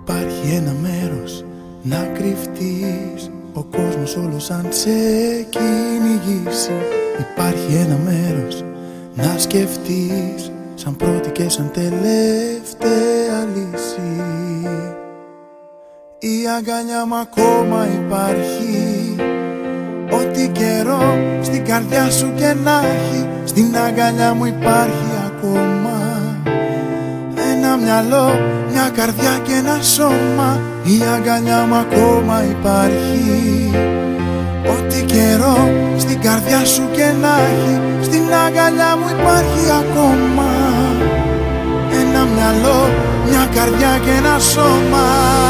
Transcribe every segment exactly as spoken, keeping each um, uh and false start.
Υπάρχει ένα μέρος να κρυφτείς, ο κόσμος όλος αν σε κυνηγήσει. Υπάρχει ένα μέρος να σκεφτείς, σαν πρώτη και σαν τελευταία λύση. Η αγκαλιά μου ακόμα υπάρχει, ό,τι καιρό στην καρδιά σου και να έχει. Στην αγκαλιά μου υπάρχει ακόμα ένα μυαλό, μια καρδιά και ένα σώμα. Η αγκαλιά μου ακόμα υπάρχει, ό,τι καιρό στην καρδιά σου και να έχει. Στην αγκαλιά μου υπάρχει ακόμα ένα μυαλό, μια καρδιά και ένα σώμα.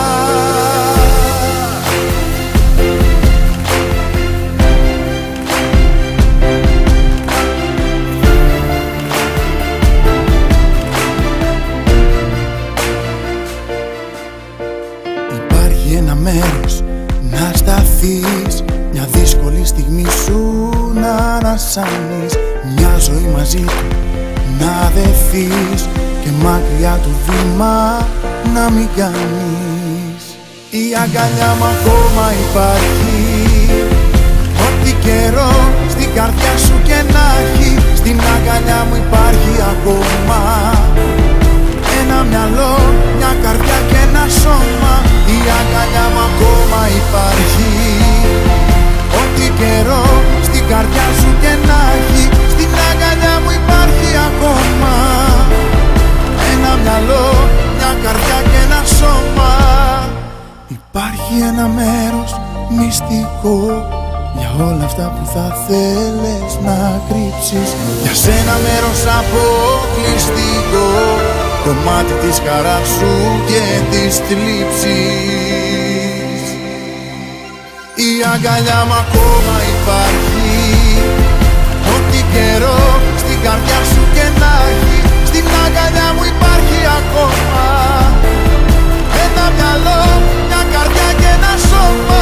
Ένα μέρος να σταθείς, μια δύσκολη στιγμή σου να ανασάνεις. Μια ζωή μαζί του να δεθείς και μακριά του βήμα να μην κάνεις. Η αγκαλιά μου ακόμα υπάρχει, ό,τι καιρό στην καρδιά σου και να έχει. Στην αγκαλιά μου υπάρχει ακόμα ένα μυαλό, μια καρδιά και ένα σώμα. Η αγκαλιά μου ακόμα υπάρχει, ό,τι καιρό στην καρδιά σου και να έχει. Στην αγκαλιά μου υπάρχει ακόμα ένα μυαλό, μια καρδιά και ένα σώμα. Υπάρχει ένα μέρος μυστικό για όλα αυτά που θα θέλεις να κρύψεις. Για σένα μέρος αποκλειστικό, κομμάτι της χαράς σου και της θλίψης. Η αγκαλιά μου ακόμα υπάρχει, ό,τι καιρό στην καρδιά σου και να έχει. Στην αγκαλιά μου υπάρχει ακόμα ένα μυαλό, μια καρδιά και ένα σώμα.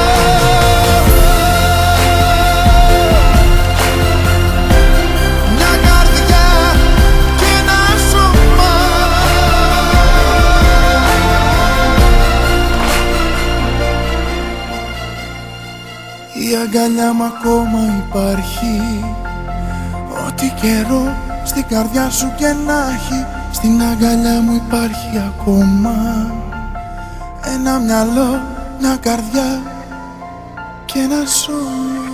Η αγκαλιά μου ακόμα υπάρχει, ό,τι καιρό στην καρδιά σου και να έχει. Στην αγκαλιά μου υπάρχει ακόμα ένα μυαλό, μια καρδιά και ένα σώμα.